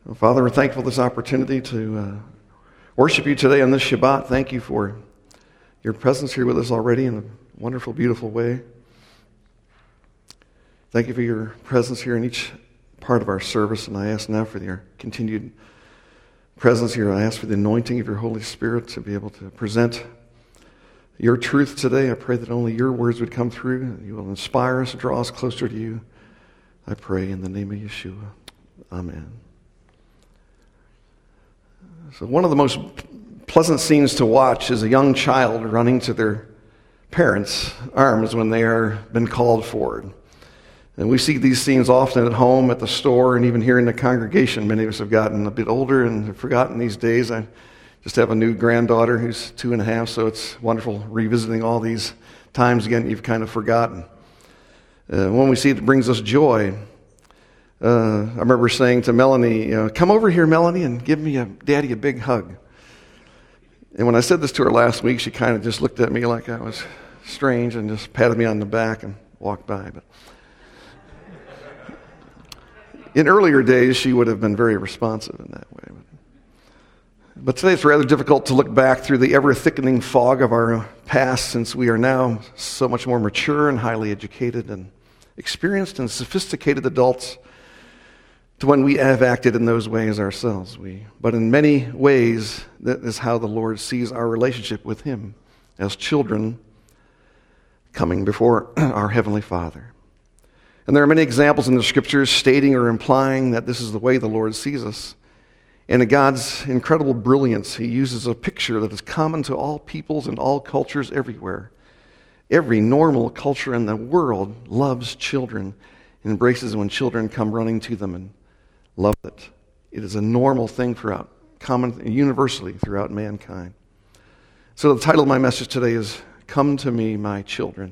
Well, Father, we're thankful for this opportunity to worship you today on this Shabbat. Thank you for your presence here with us already in a wonderful, beautiful way. Thank you for your presence here in each part of our service, and I ask now for your continued presence here. I ask for the anointing of your Holy Spirit to be able to present your truth today. I pray that only your words would come through, and you will inspire us, draw us closer to you. I pray in the name of Yeshua. Amen. So one of the most pleasant scenes to watch is a young child running to their parents' arms when they are been called forward. And we see these scenes often at home, at the store, and even here in the congregation. Many of us have gotten a bit older and have forgotten these days. I just have a new granddaughter who's 2.5, so it's wonderful revisiting all these times again you've kind of forgotten. When we see it, it brings us joy. I remember saying to Melanie, come over here, Melanie, and give me Daddy a big hug. And when I said this to her last week, she kind of just looked at me like I was strange and just patted me on the back and walked by. But in earlier days, she would have been very responsive in that way. But today it's rather difficult to look back through the ever-thickening fog of our past, since we are now so much more mature and highly educated and experienced and sophisticated adults, to when we have acted in those ways ourselves. But in many ways, that is how the Lord sees our relationship with Him, as children coming before our Heavenly Father. And there are many examples in the Scriptures stating or implying that this is the way the Lord sees us. And in God's incredible brilliance, He uses a picture that is common to all peoples and all cultures everywhere. Every normal culture in the world loves children and embraces when children come running to them and love it. It is a normal thing throughout, common, universally throughout mankind. So the title of my message today is, Come to Me, My Children.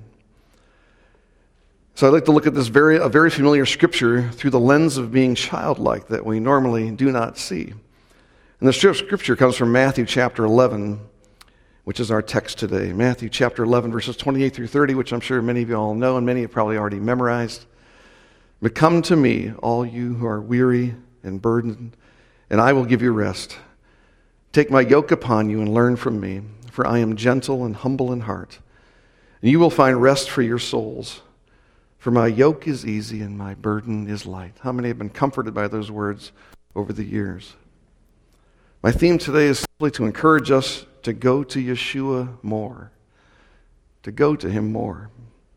So I'd like to look at this a very familiar scripture through the lens of being childlike that we normally do not see. And the scripture comes from Matthew chapter 11, which is our text today. Matthew chapter 11, verses 28 through 30, which I'm sure many of you all know and many have probably already memorized. But come to me, all you who are weary and burdened, and I will give you rest. Take my yoke upon you and learn from me, for I am gentle and humble in heart. And you will find rest for your souls. For my yoke is easy and my burden is light. How many have been comforted by those words over the years? My theme today is simply to encourage us to go to Yeshua more, to go to Him more.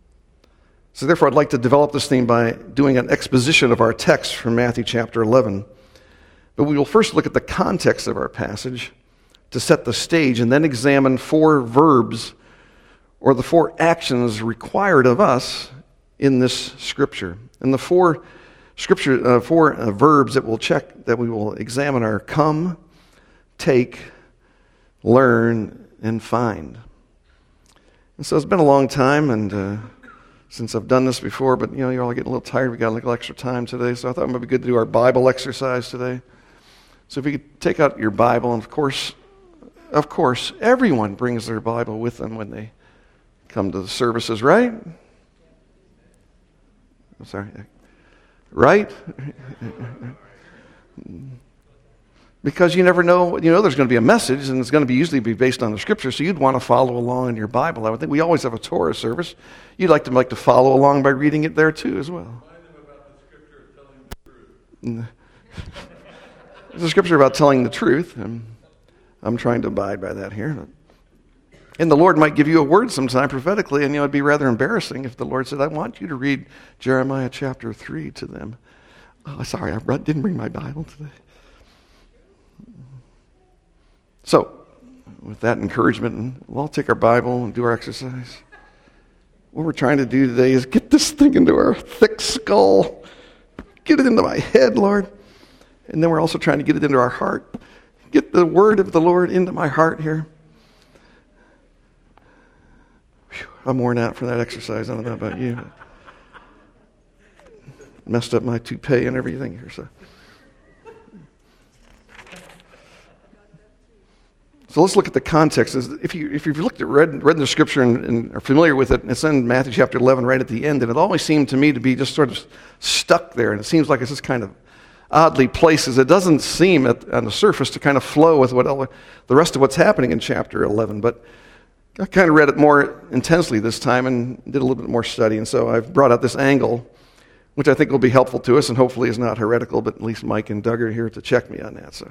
So therefore, I'd like to develop this theme by doing an exposition of our text from Matthew chapter 11. But we will first look at the context of our passage to set the stage, and then examine 4 verbs, or the 4 actions required of us in this scripture. And the 4 verbs that we will examine are come, take, learn, and find. And so it's been a long time, and since I've done this before, but you're all getting a little tired. We got a little extra time today, so I thought it might be good to do our Bible exercise today. So if you could take out your Bible, and of course, everyone brings their Bible with them when they come to the services, right? I'm sorry, right? Because you never know, there's going to be a message, and it's going to usually be based on the Scripture, so you'd want to follow along in your Bible. I would think we always have a Torah service. You'd like to follow along by reading it there too as well. Remind them about the Scripture of telling the truth. There's a Scripture about telling the truth, and I'm trying to abide by that here. And the Lord might give you a word sometime prophetically, and it'd be rather embarrassing if the Lord said, I want you to read Jeremiah chapter 3 to them. Oh, sorry, I didn't bring my Bible today. So, with that encouragement, we'll all take our Bible and do our exercise. What we're trying to do today is get this thing into our thick skull. Get it into my head, Lord. And then we're also trying to get it into our heart. Get the word of the Lord into my heart here. Whew, I'm worn out for that exercise. I don't know about you. Messed up my toupee and everything here, so. So let's look at the context. If you've looked at read the scripture and are familiar with it, it's in Matthew chapter 11 right at the end, and it always seemed to me to be just sort of stuck there, and it seems like it's just kind of oddly places. It doesn't seem on the surface to kind of flow with the rest of what's happening in chapter 11, but I kind of read it more intensely this time and did a little bit more study, and so I've brought out this angle, which I think will be helpful to us and hopefully is not heretical, but at least Mike and Doug are here to check me on that. So,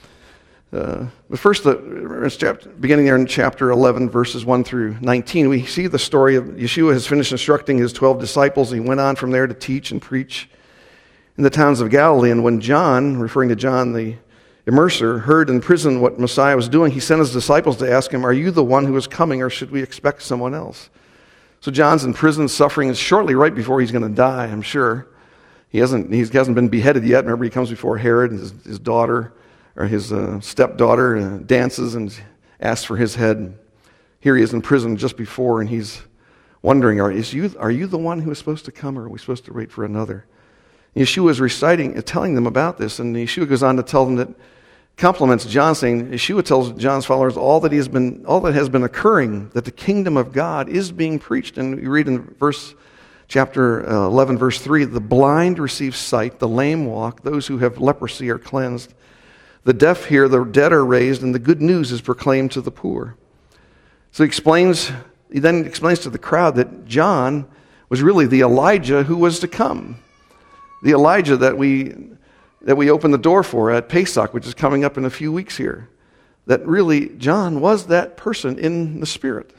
but first, beginning there in chapter 11, verses 1 through 19, we see the story of Yeshua has finished instructing his 12 disciples. He went on from there to teach and preach in the towns of Galilee. And when John, referring to John the Immerser, heard in prison what Messiah was doing, he sent his disciples to ask him, "Are you the one who is coming, or should we expect someone else?" So John's in prison suffering shortly right before he's going to die, I'm sure. He hasn't been beheaded yet. Remember, he comes before Herod, and his daughter, or his stepdaughter, dances and asks for his head. Here he is in prison just before, and he's wondering, are you the one who is supposed to come, or are we supposed to wait for another? And Yeshua is telling them about this, and Yeshua goes on to tell them that, compliments John, saying, Yeshua tells John's followers all that has been occurring, that the kingdom of God is being preached. And we read in chapter 11, verse 3, the blind receive sight, the lame walk, those who have leprosy are cleansed, the deaf hear, the dead are raised, and the good news is proclaimed to the poor. So he then explains to the crowd that John was really the Elijah who was to come. The Elijah that we opened the door for at Pesach, which is coming up in a few weeks here. That really John was that person in the Spirit.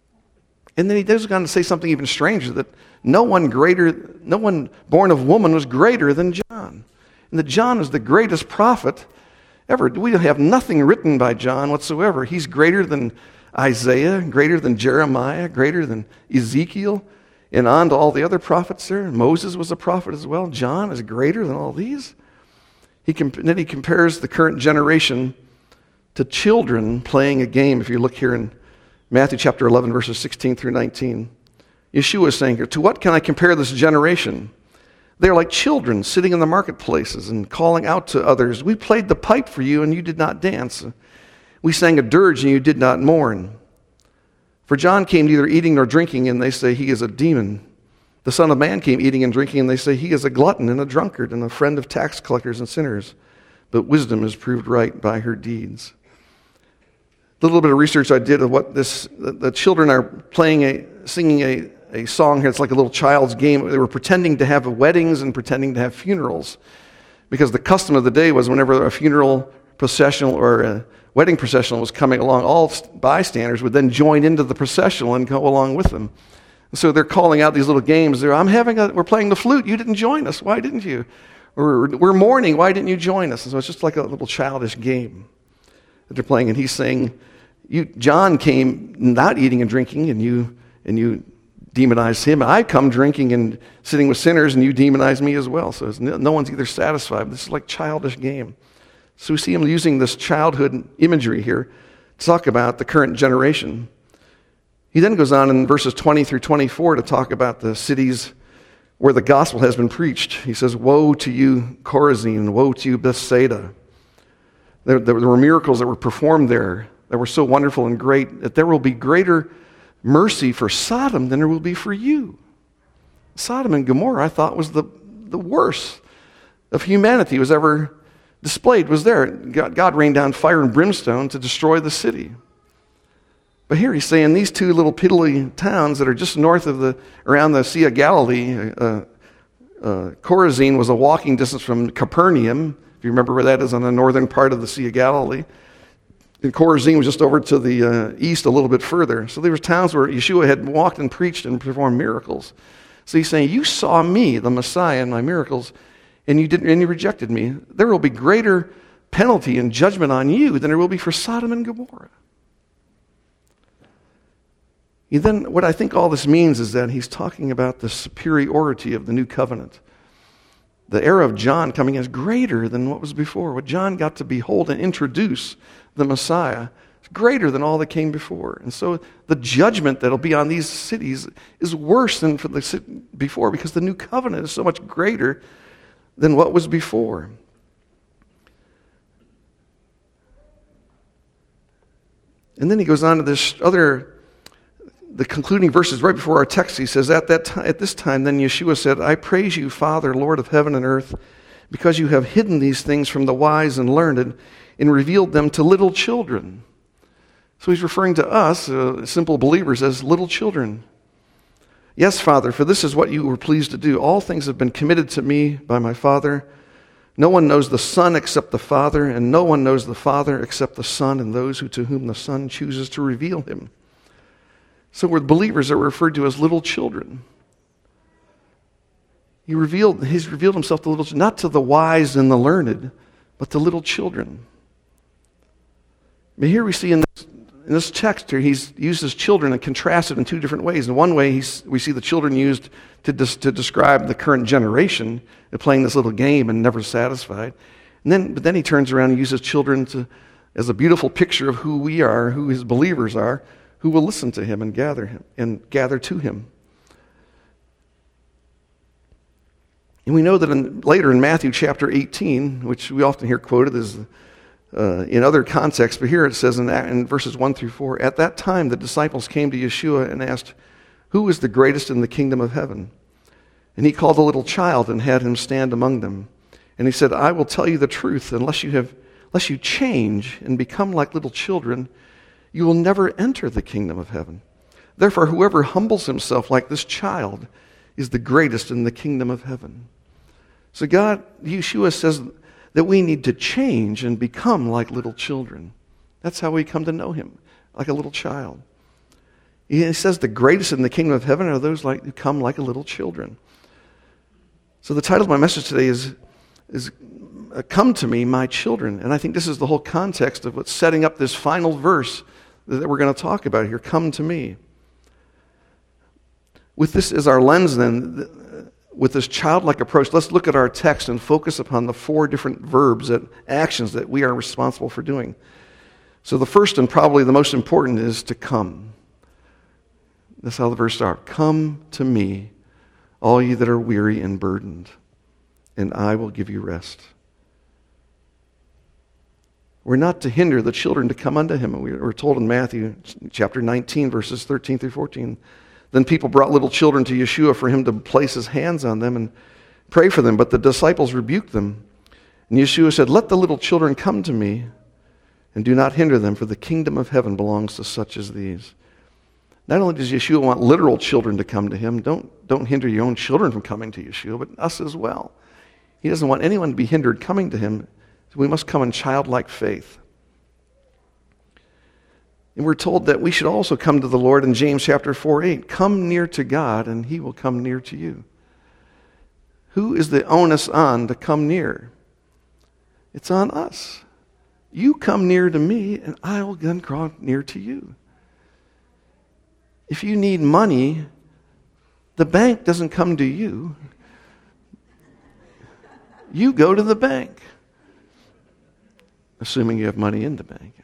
And then he goes on to say something even stranger, that no one born of woman was greater than John. And that John is the greatest prophet ever. We have nothing written by John whatsoever. He's greater than Isaiah, greater than Jeremiah, greater than Ezekiel, and on to all the other prophets there. Moses was a prophet as well. John is greater than all these. Then he compares the current generation to children playing a game. If you look here in Matthew chapter 11, verses 16 through 19, Yeshua is saying here, "To what can I compare this generation? They are like children sitting in the marketplaces and calling out to others, 'We played the pipe for you and you did not dance. We sang a dirge and you did not mourn.' For John came neither eating nor drinking, and they say he is a demon. The Son of Man came eating and drinking, and they say he is a glutton and a drunkard and a friend of tax collectors and sinners. But wisdom is proved right by her deeds." A little bit of research I did of what the children are singing a song here. It's like a little child's game. They were pretending to have weddings and pretending to have funerals, because the custom of the day was whenever a funeral processional or a wedding processional was coming along, all bystanders would then join into the processional and go along with them. And so they're calling out these little games. We're playing the flute. You didn't join us. Why didn't you? We're mourning. Why didn't you join us? And so it's just like a little childish game that they're playing. And he's saying, John came not eating and drinking, and you demonized him. I come drinking and sitting with sinners, and you demonize me as well. So no one's either satisfied. This is like childish game. So we see him using this childhood imagery here to talk about the current generation. He then goes on in verses 20 through 24 to talk about the cities where the gospel has been preached. He says, "Woe to you, Chorazin, woe to you, Bethsaida." There were miracles that were performed there that were so wonderful and great that there will be greater mercy for Sodom than there will be for you. Sodom and Gomorrah, I thought, was the worst of humanity was ever displayed, was there. God rained down fire and brimstone to destroy the city. But here he's saying these two little piddly towns that are just north of around the Sea of Galilee, Chorazin was a walking distance from Capernaum, if you remember where that is on the northern part of the Sea of Galilee. And Chorazin was just over to the east a little bit further. So there were towns where Yeshua had walked and preached and performed miracles. So he's saying, you saw me, the Messiah, and my miracles, and you rejected me. There will be greater penalty and judgment on you than there will be for Sodom and Gomorrah. Then what I think all this means is that he's talking about the superiority of the new covenant. The era of John coming is greater than what was before. What John got to behold and introduce, the Messiah, is greater than all that came before. And so the judgment that will be on these cities is worse than for the before, because the new covenant is so much greater than what was before. And then he goes on to the concluding verses right before our text. He says, at this time, then Yeshua said, I praise you, Father, Lord of heaven and earth, because you have hidden these things from the wise and learned and revealed them to little children. So he's referring to us, simple believers, as little children. Yes, Father, for this is what you were pleased to do. All things have been committed to me by my Father. No one knows the Son except the Father, and no one knows the Father except the Son and those to whom the Son chooses to reveal him. So we're believers that were referred to as little children. He's revealed himself to little children, not to the wise and the learned, but to little children. But here we see in this text here, he's uses children and contrasted in two different ways. In one way, we see the children used to describe the current generation. They're playing this little game and never satisfied. But then he turns around and uses children as a beautiful picture of who we are, who his believers are, who will listen to him and gather to him. And we know that later in Matthew chapter 18, which we often hear quoted as in other contexts, but here it says in verses 1 through 4, at that time the disciples came to Yeshua and asked, who is the greatest in the kingdom of heaven? And he called a little child and had him stand among them. And he said, I will tell you the truth, unless you change and become like little children, you will never enter the kingdom of heaven. Therefore, whoever humbles himself like this child is the greatest in the kingdom of heaven. So Yeshua says that we need to change and become like little children. That's how we come to know him, like a little child. He says the greatest in the kingdom of heaven are those who come like a little children. So the title of my message today is Come to Me, My Children. And I think this is the whole context of what's setting up this final verse that we're going to talk about here. Come to me. With this as our lens then, with this childlike approach, let's look at our text and focus upon the four different verbs, actions that we are responsible for doing. So the first and probably the most important is to come. That's how the verse starts. Come to me, all you that are weary and burdened, and I will give you rest. We're not to hinder the children to come unto him. We're told in Matthew chapter 19, verses 13 through 14, then people brought little children to Yeshua for him to place his hands on them and pray for them. But the disciples rebuked them. And Yeshua said, let the little children come to me and do not hinder them, for the kingdom of heaven belongs to such as these. Not only does Yeshua want literal children to come to him, don't hinder your own children from coming to Yeshua, but us as well. He doesn't want anyone to be hindered coming to him. So we must come in childlike faith. And we're told that we should also come to the Lord in James chapter 4:8. Come near to God, and he will come near to you. Who is the onus on to come near? It's on us. You come near to me, and I will then draw near to you. If you need money, the bank doesn't come to you. You go to the bank, assuming you have money in the bank.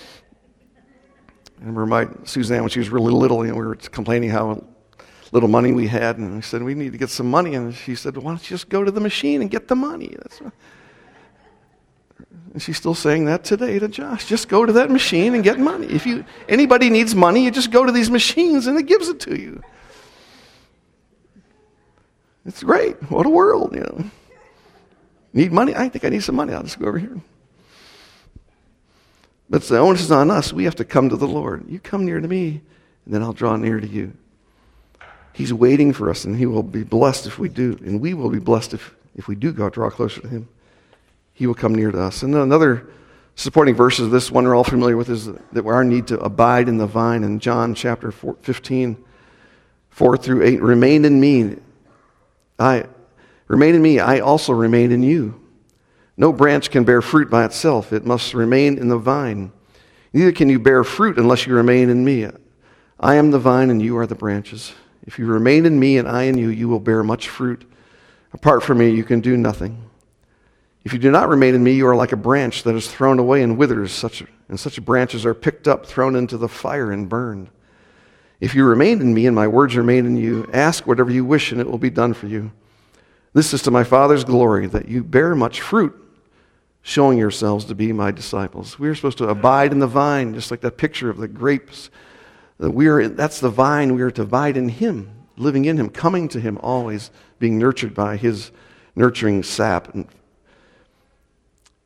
I remember Suzanne, when she was really little, we were complaining how little money we had, and I said, we need to get some money. And she said, why don't you just go to the machine and get the money? And she's still saying that today to Josh. Just go to that machine and get money. If anybody needs money, you just go to these machines and it gives it to you. It's great. What a world, Need money? I think I need some money. I'll just go over here. But the onus is on us. We have to come to the Lord. You come near to me, and then I'll draw near to you. He's waiting for us, and he will be blessed if we do. And we will be blessed if we do draw closer to him. He will come near to us. And then another supporting verse of this one we're all familiar with is that our need to abide in the vine. In John chapter 15, 4 through 8, remain in me. I also remain in you. No branch can bear fruit by itself. It must remain in the vine. Neither can you bear fruit unless you remain in me. I am the vine and you are the branches. If you remain in me and I in you, you will bear much fruit. Apart from me, you can do nothing. If you do not remain in me, you are like a branch that is thrown away and withers. Such branches are picked up, thrown into the fire, and burned. If you remain in me and my words remain in you, ask whatever you wish and it will be done for you. This is to my Father's glory, that you bear much fruit, showing yourselves to be my disciples. We are supposed to abide in the vine, just like that picture of the grapes. That's the vine. We are to abide in him, living in him, coming to him always, being nurtured by his nurturing sap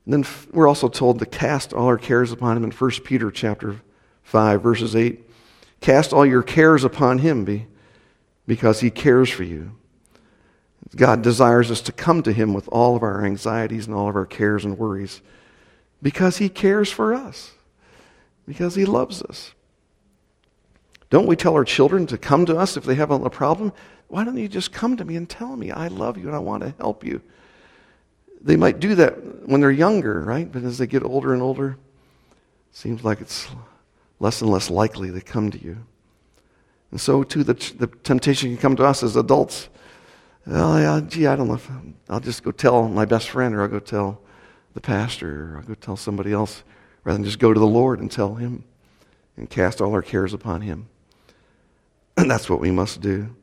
And then we're also told to cast all our cares upon him in 1 Peter chapter 5, verses 8. Cast all your cares upon him because he cares for you. God desires us to come to him with all of our anxieties and all of our cares and worries because he cares for us, because he loves us. Don't we tell our children to come to us if they have a problem? Why don't you just come to me and tell me, I love you and I want to help you? They might do that when they're younger, right? But as they get older and older, it seems like it's less and less likely they come to you. And so too, the temptation can come to us as adults. Well, yeah, I don't know if I'll just go tell my best friend, or I'll go tell the pastor, or I'll go tell somebody else, rather than just go to the Lord and tell him and cast all our cares upon him. And that's what we must do.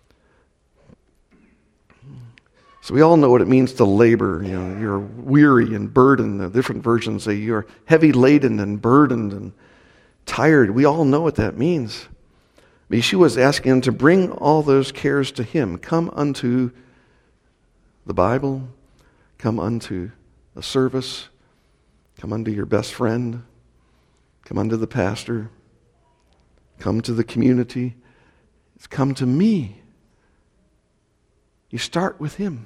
So we all know what it means to labor. You know, you're weary and burdened. The different versions say you're heavy laden and burdened and tired. We all know what that means. Yeshua is asking him to bring all those cares to him. Come unto the Bible. Come unto a service. Come unto your best friend. Come unto the pastor. Come to the community. It's come to me. You start with him.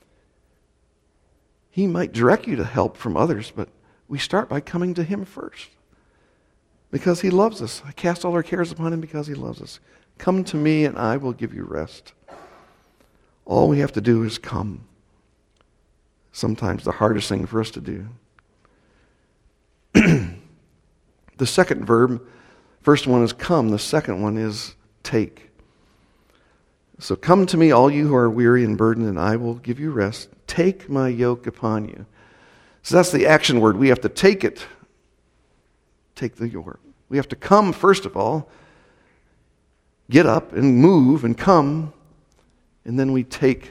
He might direct you to help from others, but we start by coming to him first. Because he loves us. I cast all our cares upon him because he loves us. Come to me and I will give you rest. All we have to do is come. Sometimes the hardest thing for us to do. The second verb, first one is come. The second one is take. So come to me, all you who are weary and burdened, and I will give you rest. Take my yoke upon you. So that's the action word. We have to take it. Take the yoke. We have to come, first of all, get up and move and come, and then we take.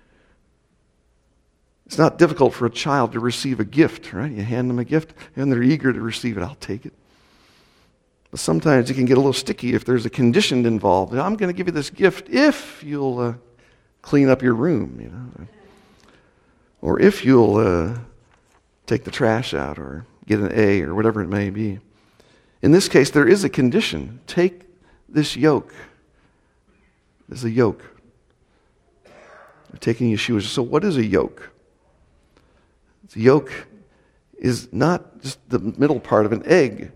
It's not difficult for a child to receive a gift, right? You hand them a gift, and they're eager to receive it. I'll take it. But sometimes it can get a little sticky if there's a condition involved. I'm going to give you this gift if you'll clean up your room, you know, or if you'll take the trash out or get an A or whatever it may be. In this case, there is a condition. Take this yoke. There's a yoke. You're taking Yeshua. So what is a yoke? The yoke is not just the middle part of an egg.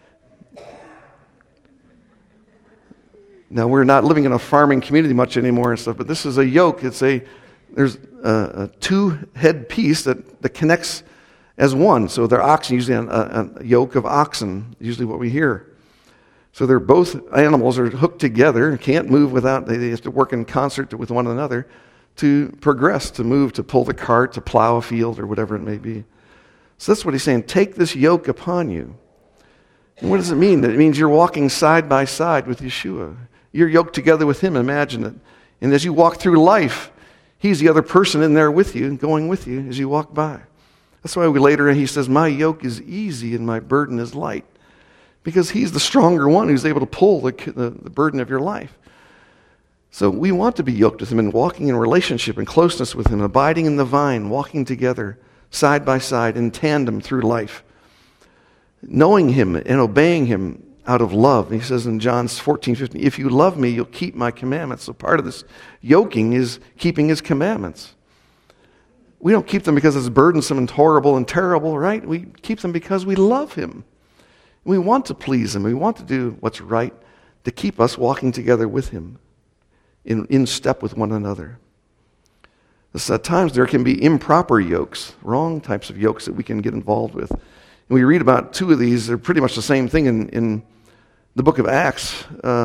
Now, we're not living in a farming community much anymore and stuff, but this is a yoke. There's a two-head piece that connects as one. So they're oxen, usually a yoke of oxen, usually what we hear. So they're both animals are hooked together, can't move without, they have to work in concert with one another to progress, to move, to pull the cart, to plow a field, or whatever it may be. So that's what he's saying. Take this yoke upon you. And what does it mean? It means you're walking side by side with Yeshua. You're yoked together with him, imagine it. And as you walk through life, he's the other person in there with you, going with you as you walk by. That's why he says, my yoke is easy and my burden is light. Because he's the stronger one who's able to pull the burden of your life. So we want to be yoked with him and walking in relationship and closeness with him, abiding in the vine, walking together, side by side, in tandem through life. Knowing him and obeying him out of love. He says in John 14:15, if you love me, you'll keep my commandments. So part of this yoking is keeping his commandments. We don't keep them because it's burdensome and horrible and terrible, right? We keep them because we love him. We want to please him. We want to do what's right to keep us walking together with him, in step with one another. At times there can be improper yokes, wrong types of yokes that we can get involved with. And we read about two of these. They're pretty much the same thing in the book of Acts.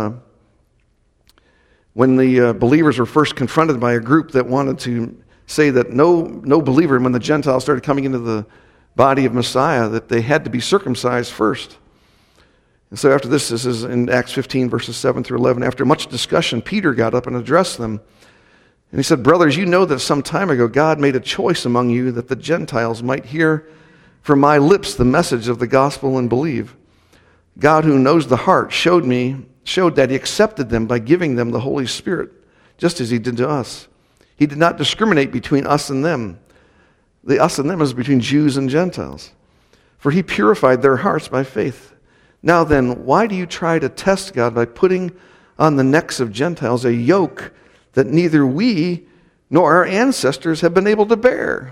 When the believers were first confronted by a group that wanted to say that no believer, when the Gentiles started coming into the body of Messiah, that they had to be circumcised first. And so after this is in Acts 15, verses 7 through 11. After much discussion, Peter got up and addressed them. And he said, brothers, you know that some time ago God made a choice among you that the Gentiles might hear from my lips the message of the gospel and believe. God, who knows the heart, showed that he accepted them by giving them the Holy Spirit, just as he did to us. He did not discriminate between us and them, The us and them is between Jews and Gentiles. For he purified their hearts by faith. Now then, why do you try to test God by putting on the necks of Gentiles a yoke that neither we nor our ancestors have been able to bear?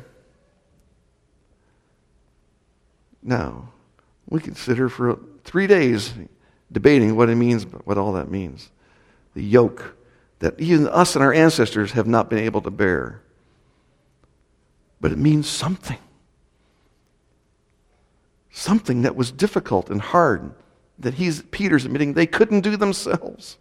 Now, we consider for 3 days debating what it means, what all that means. The yoke that even us and our ancestors have not been able to bear. But it means something. Something that was difficult and hard, that Peter's admitting they couldn't do themselves.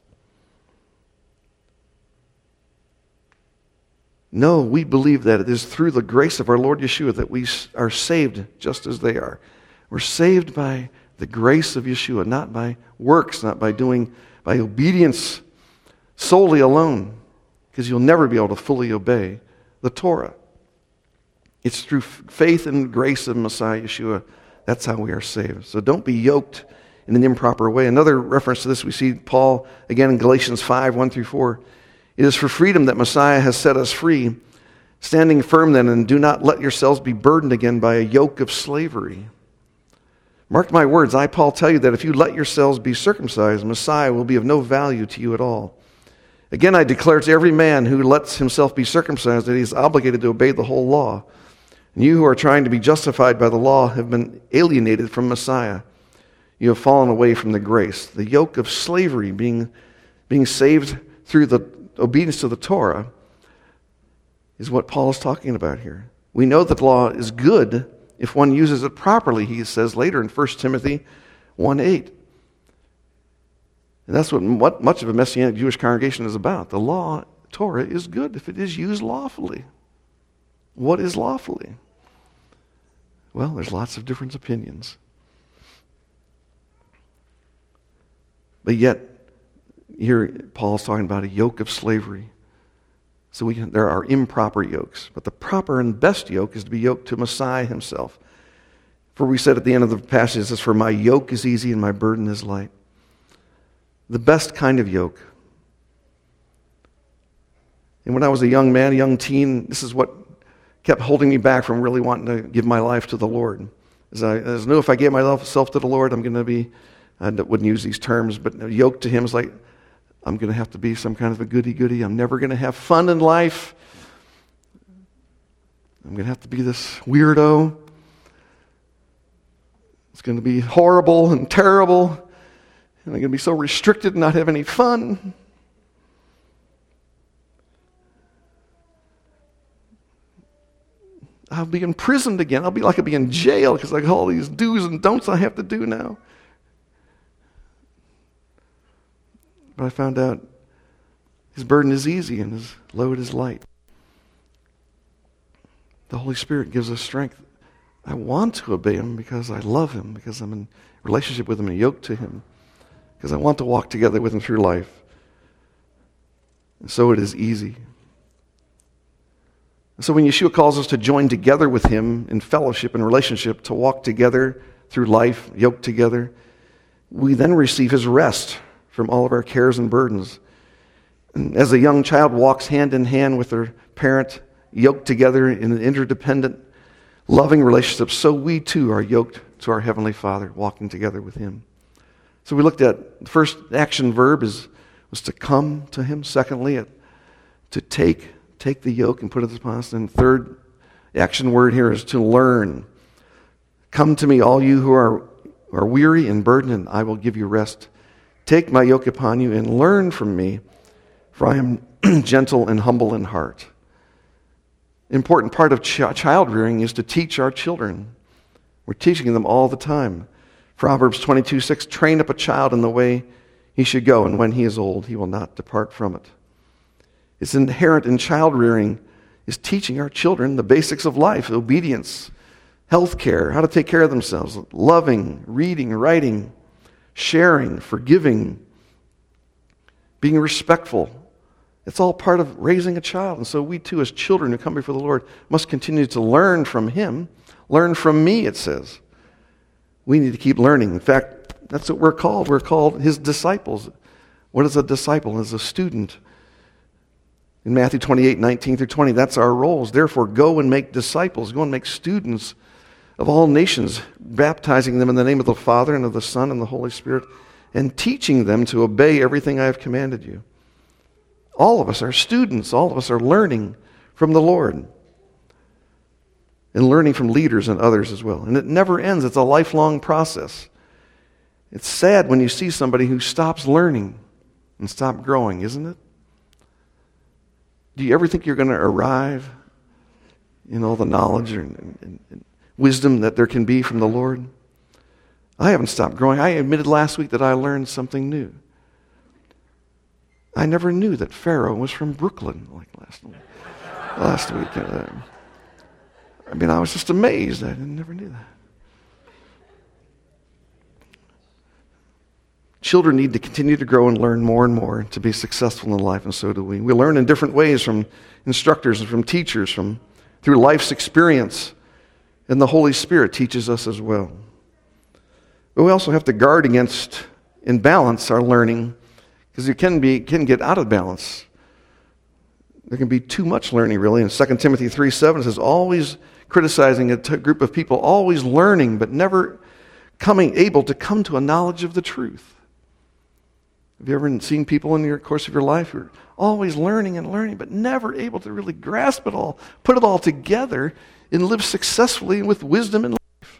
No, we believe that it is through the grace of our Lord Yeshua that we are saved just as they are. We're saved by the grace of Yeshua, not by works, not by obedience solely alone, because you'll never be able to fully obey the Torah. It's through faith and grace of Messiah Yeshua. That's how we are saved. So don't be yoked in an improper way. Another reference to this, we see Paul again in Galatians 5, 1 through 4. It is for freedom that Messiah has set us free. Standing firm then, and do not let yourselves be burdened again by a yoke of slavery. Mark my words, I, Paul, tell you that if you let yourselves be circumcised, Messiah will be of no value to you at all. Again, I declare to every man who lets himself be circumcised that he is obligated to obey the whole law. And you who are trying to be justified by the law have been alienated from Messiah. You have fallen away from the grace. The yoke of slavery, being saved through the obedience to the Torah, is what Paul is talking about here. We know that the law is good if one uses it properly, he says later in 1 Timothy 1:8. And that's what much of a Messianic Jewish congregation is about. The law, Torah, is good if it is used lawfully. What is lawfully? Well, there's lots of different opinions. But yet, here Paul's talking about a yoke of slavery. So there are improper yokes. But the proper and best yoke is to be yoked to Messiah himself. For we said at the end of the passage, it says, for my yoke is easy and my burden is light. The best kind of yoke. And when I was a young man, a young teen, this is what kept holding me back from really wanting to give my life to the Lord. As I knew if I gave myself to the Lord, I'm going to be, I wouldn't use these terms, but yoked to him is like, I'm going to have to be some kind of a goody-goody. I'm never going to have fun in life. I'm going to have to be this weirdo. It's going to be horrible and terrible. And I'm going to be so restricted and not have any fun. I'll be imprisoned again. I'll be in jail because I got all these do's and don'ts I have to do now. But I found out his burden is easy and his load is light. The Holy Spirit gives us strength. I want to obey him because I love him, because I'm in relationship with him and yoked to him, because I want to walk together with him through life. And so it is easy. And so when Yeshua calls us to join together with him in fellowship and relationship, to walk together through life, yoked together, we then receive his rest from all of our cares and burdens. And as a young child walks hand in hand with their parent, yoked together in an interdependent, loving relationship, so we too are yoked to our Heavenly Father, walking together with him. So we looked at the first action verb was to come to him. Secondly, to take the yoke and put it upon us. And third action word here is to learn. Come to me, all you who are weary and burdened, and I will give you rest. Take my yoke upon you and learn from me, for I am gentle and humble in heart. An important part of child rearing is to teach our children. We're teaching them all the time. Proverbs 22:6, train up a child in the way he should go, and when he is old, he will not depart from it. It's inherent in child rearing is teaching our children the basics of life, obedience, health care, how to take care of themselves, loving, reading, writing, sharing, forgiving, being respectful. It's all part of raising a child. And so we too, as children who come before the Lord, must continue to learn from him. Learn from me, it says. We need to keep learning. In fact, that's what we're called. We're called his disciples. What is a disciple? As a student. In Matthew 28:19-20, that's our roles. Therefore, go and make disciples. Go and make students of all nations, baptizing them in the name of the Father and of the Son and the Holy Spirit, and teaching them to obey everything I have commanded you. All of us are students. All of us are learning from the Lord and learning from leaders and others as well. And it never ends. It's a lifelong process. It's sad when you see somebody who stops learning and stops growing, isn't it? Do you ever think you're going to arrive in all the knowledge and wisdom that there can be from the Lord? I haven't stopped growing. I admitted last week that I learned something new. I never knew that Pharaoh was from Brooklyn like last week. I was just amazed. I never knew that. Children need to continue to grow and learn more and more to be successful in life, and so do we. We learn in different ways from instructors and from teachers, through life's experience, and the Holy Spirit teaches us as well. But we also have to guard against and balance our learning, because it can get out of balance. There can be too much learning, really. In 2 Timothy 3:7, it says, always criticizing a group of people, always learning, but never able to come to a knowledge of the truth. Have you ever seen people in the course of your life who are always learning and learning, but never able to really grasp it all, put it all together, and live successfully with wisdom in life?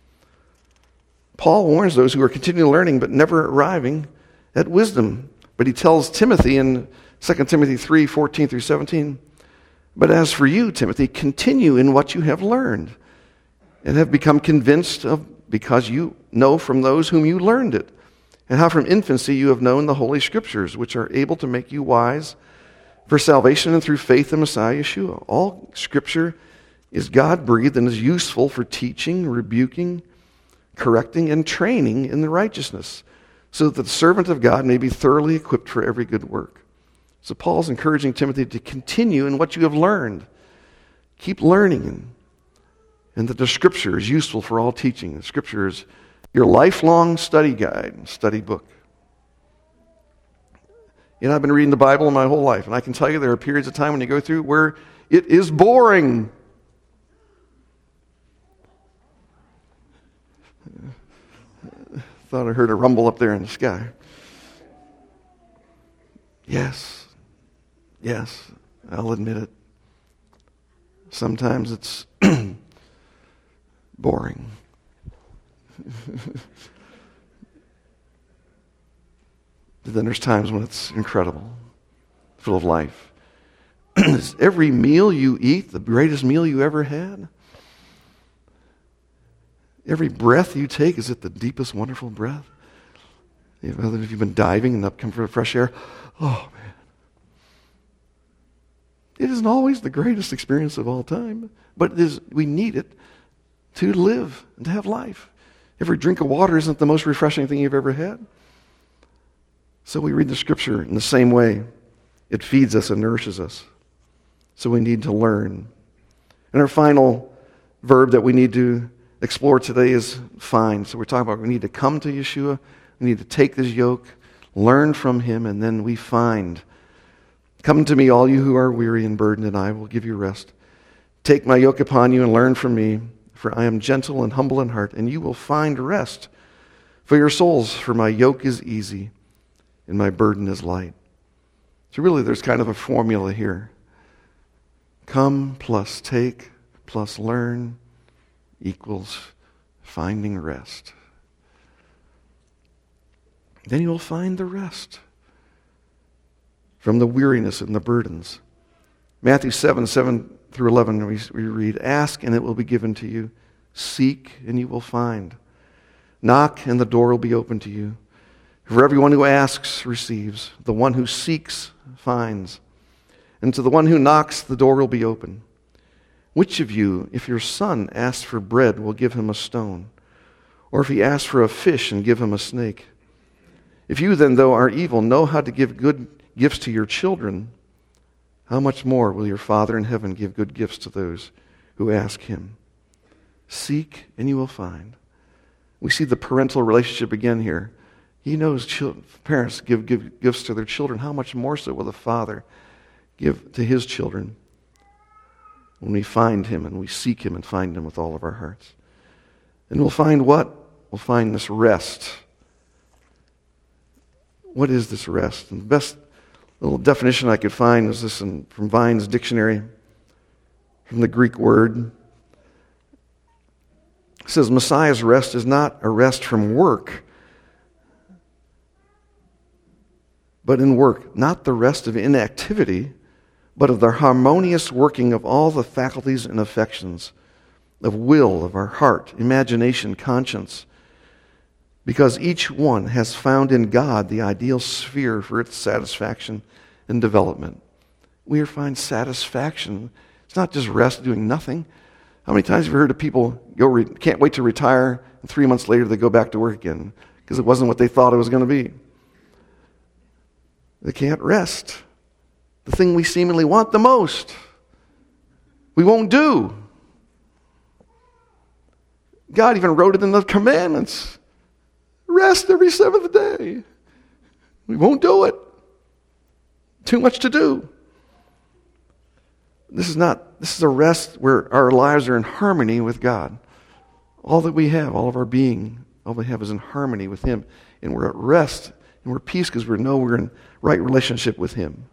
Paul warns those who are continually learning but never arriving at wisdom. But he tells Timothy in 2 Timothy 3:14-17, but as for you, Timothy, continue in what you have learned and have become convinced of, because you know from those whom you learned it, and how from infancy you have known the Holy Scriptures, which are able to make you wise for salvation and through faith in Messiah Yeshua. All Scripture is God-breathed and is useful for teaching, rebuking, correcting, and training in the righteousness, so that the servant of God may be thoroughly equipped for every good work. So Paul's encouraging Timothy to continue in what you have learned. Keep learning, and that the Scripture is useful for all teaching. The Scripture is your lifelong study guide, study book. I've been reading the Bible my whole life, and I can tell you there are periods of time when you go through where it is boring. Thought I heard a rumble up there in the sky. Yes, I'll admit it. Sometimes it's boring. But then there's times when it's incredible, full of life. Is every meal you eat the greatest meal you ever had? Every breath you take, is it the deepest, wonderful breath? If you've been diving and up come for fresh air, oh man. It isn't always the greatest experience of all time, but we need it to live and to have life. Every drink of water isn't the most refreshing thing you've ever had. So we read the Scripture in the same way. It feeds us and nourishes us. So we need to learn. And our final verb that we need to explore today is find. So we're talking about we need to come to Yeshua, we need to take this yoke, learn from Him, and then we find. Come to me, all you who are weary and burdened, and I will give you rest. Take my yoke upon you and learn from me, for I am gentle and humble in heart, and you will find rest for your souls, for my yoke is easy and my burden is light. So really there's kind of a formula here. Come plus take plus learn equals finding rest. Then you will find the rest from the weariness and the burdens. Matthew 7:7-11, we read, ask and it will be given to you. Seek and you will find. Knock and the door will be opened to you. For everyone who asks receives. The one who seeks finds. And to the one who knocks the door will be open. Which of you, if your son asks for bread, will give him a stone? Or if he asks for a fish and give him a snake? If you then, though are evil, know how to give good gifts to your children, how much more will your Father in heaven give good gifts to those who ask Him? Seek and you will find. We see the parental relationship again here. He knows parents give gifts to their children. How much more so will the Father give to his children when we find him and we seek him and find him with all of our hearts. And we'll find what? We'll find this rest. What is this rest? And the best little definition I could find is this from Vine's dictionary, from the Greek word. It says, Messiah's rest is not a rest from work, but in work, not the rest of inactivity, but of the harmonious working of all the faculties and affections, of will, of our heart, imagination, conscience, because each one has found in God the ideal sphere for its satisfaction and development. We find satisfaction. It's not just rest doing nothing. How many times have you heard of people can't wait to retire, and 3 months later they go back to work again because it wasn't what they thought it was going to be? They can't rest. The thing we seemingly want the most, we won't do. God even wrote it in the commandments. Rest every seventh day. We won't do it. Too much to do. This is a rest where our lives are in harmony with God. All that we have, all of our being, all we have is in harmony with him. And we're at rest and we're at peace because we know we're in right relationship with him.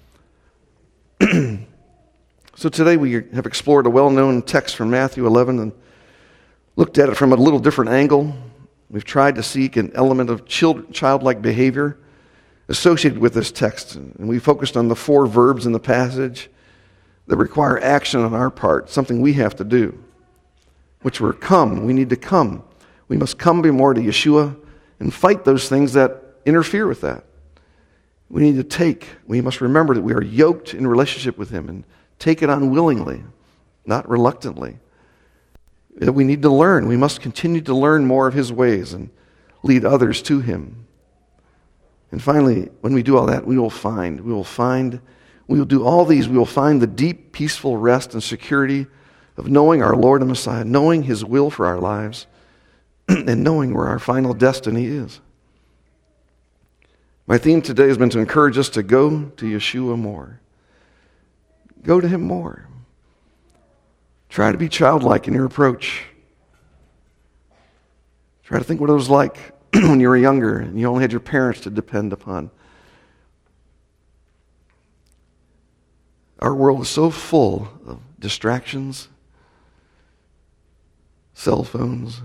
So today we have explored a well-known text from Matthew 11 and looked at it from a little different angle. We've tried to seek an element of childlike behavior associated with this text. And we focused on the 4 verbs in the passage that require action on our part, something we have to do, which were come. We need to come. We must come more to Yeshua and fight those things that interfere with that. We need to take. We must remember that we are yoked in relationship with him and take it on willingly, not reluctantly. That we need to learn. We must continue to learn more of his ways and lead others to him. And finally, when we do all that, we will do all these. We will find the deep, peaceful rest and security of knowing our Lord and Messiah, knowing his will for our lives, and knowing where our final destiny is. My theme today has been to encourage us to go to Yeshua more. Go to him more. Try to be childlike in your approach. Try to think what it was like when you were younger and you only had your parents to depend upon. Our world is so full of distractions, cell phones.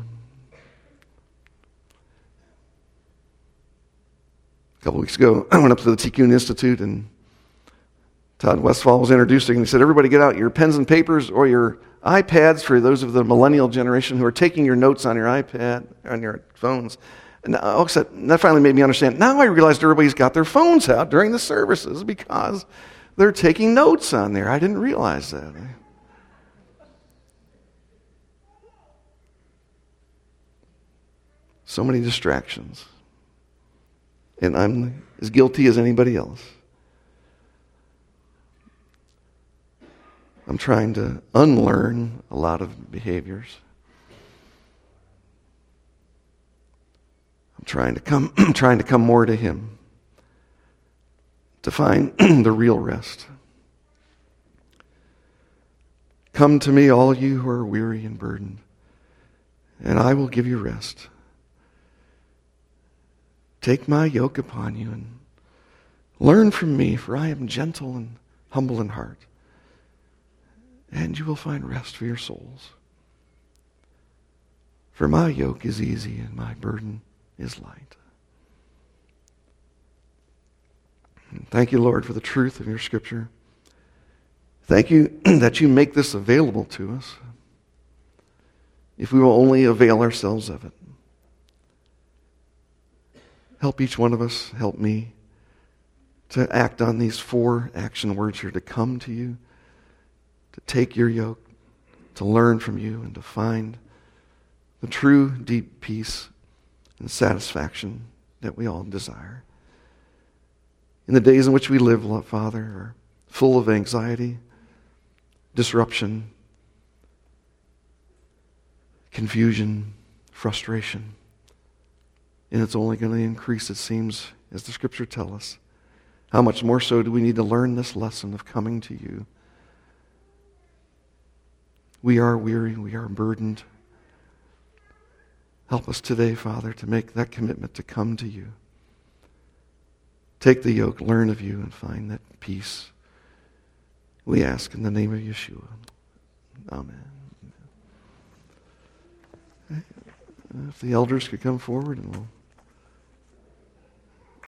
A couple weeks ago, I went up to the Tikkun Institute and Todd Westfall was introducing, and he said, everybody get out your pens and papers or your iPads for those of the millennial generation who are taking your notes on your iPad, on your phones. And that finally made me understand. Now I realized everybody's got their phones out during the services because they're taking notes on there. I didn't realize that. So many distractions. And I'm as guilty as anybody else. I'm trying to unlearn a lot of behaviors. I'm trying to come more to him, to find the real rest. Come to me, all you who are weary and burdened, and I will give you rest. Take my yoke upon you and learn from me, for I am gentle and humble in heart, and you will find rest for your souls. For my yoke is easy and my burden is light. And thank you, Lord, for the truth of your scripture. Thank you that you make this available to us if we will only avail ourselves of it. Help each one of us, help me, to act on these 4 action words here, to come to you, to take your yoke, to learn from you, and to find the true deep peace and satisfaction that we all desire. In the days in which we live, Father, are full of anxiety, disruption, confusion, frustration. And it's only going to increase, it seems, as the scripture tells us. how much more so do we need to learn this lesson of coming to you? We are weary, we are burdened. Help us today, Father, to make that commitment to come to you. Take the yoke, learn of you, and find that peace. We ask in the name of Yeshua. Amen. If the elders could come forward and we'll